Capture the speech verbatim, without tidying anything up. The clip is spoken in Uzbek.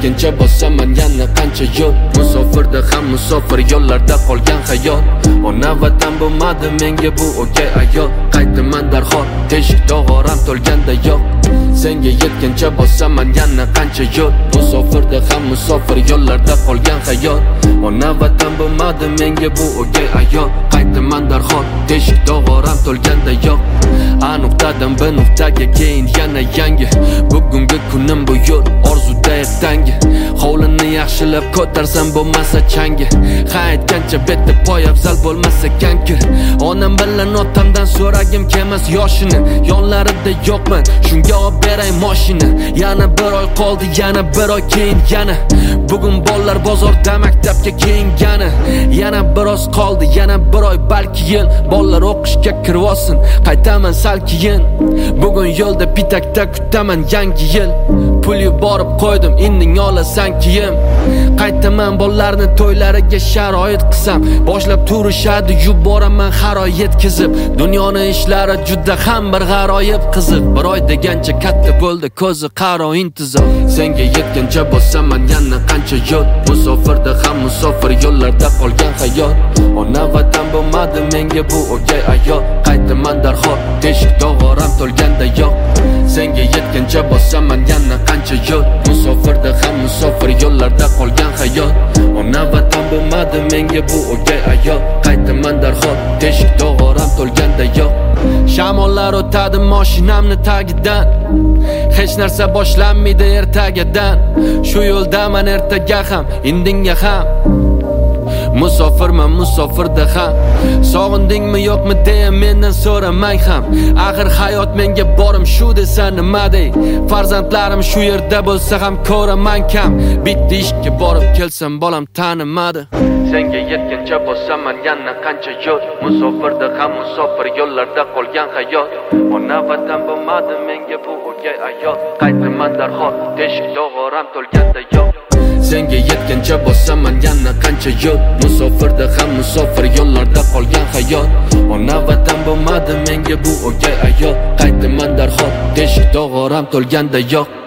yetguncha bosaman yana qancha yo'l. Musofirda ham musofir yo'llarda qolgan hayot. Ona vatan bo'lmadi menga bu o'gay ayol. Qaytaman darhol teshik dog'oram to'lganda yo'q. Senga yetguncha bosaman yana qancha yo'l. Musofirda ham musofir yo'llarda qolgan hayot. Ona vatan bo'lmadi menga bu o'gay ayol. Qaytaman darhol teshik dog'oram to'lganda yo'q. A nuqtadan B nuqtaga keyin yana yangi. Bugungi kunim bu yo'l orzuda ertangi. Hovlini yaxshilab ko'tarsam bo'lmasa changi. Ha aytgancha betda poy afzal bo'lmasa kankir. Onam bilan otamdan so'ragim kelmas yoshini. Yonlarida yo'qman, shunga olib beray mashina. Yana bir oy qoldi, yana bir oy keyin yana. Bugun bolalar bozorda maktabga keyingani. Yana biroz qoldi, yana bir oy balki yil. Bolalar o'qishga kirib olsin, qaytaman sal keyin. Bugun yo'lda pitakda kutaman yangi yil. Pul yuborib qo'ydim, inding olasan kiyim. Qaytaman bolalarni to'ylariga sharoit qilsam, boshlab turishadi yuboraman har oy yetkizib. Dunyoning ishlari juda ham bir g'aroyib qiziq. Bir oy degancha katta bo'ldi ko'zi qaro intizor. Senga yetguncha bosaman yana qancha yo'l. Musofirda ham musofir yo'llarda qolgan hayot. Ona vatan bo'lmadi menga bu o'gay ayol. Qaytaman darhol teshik dog'oram to'lganda yo'q. Senga yetguncha bosaman yana qancha yo'l. Musofirda ham musofir yo'llarda qolgan hayot. Ona vatan bo'lmadi menga bu o'gay ayol. Qaytaman darhol teshik dog'oram to'lganda yo'q. Shamollar o'tadi mashinamni tagidan. Hech narsa boshlanmaydi ertagadan. Shu yo'ldaman ertaga ham, indinga ham. Musofirman musofirda ham. Sog'indingmi yo'qmi deya mendan so'ramang ham. Axir hayot menga borim shu desa nima dey? Farzandlarim shu yerda bo'lsa ham ko'raman kam. Bitta ishga borib kelsam bolam tanimadi. Senga yetguncha bosaman yana qancha yo'l. Musofirda ham musofir yo'llarda qolgan hayot. Ona vatan bo'lmadi menga bu o'gay ayol. Qaytaman darhol teshik dog'oram to'lganda yo'q. Senga yetguncha bosaman yana qancha yo'l. Musofirda ham musofir yo'llarda qolgan hayot. Ona vatan bo'lmadi menga bu o'gay ayol. Qaytaman darhol teshik dog'oram to'lganda yo'q.